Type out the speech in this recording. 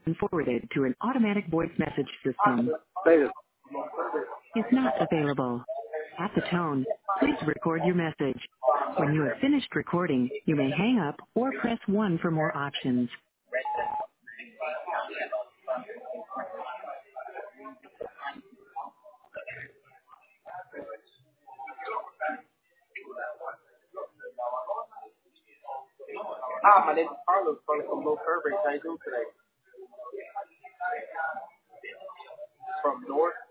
and forwarded to an automatic voice message system. Later. Is not available. At the tone, please record your message. When you have finished recording, you may hang up or press 1 for more options. Hi, my name is Carlos calling from Low Fairbanks. How you doing today? From North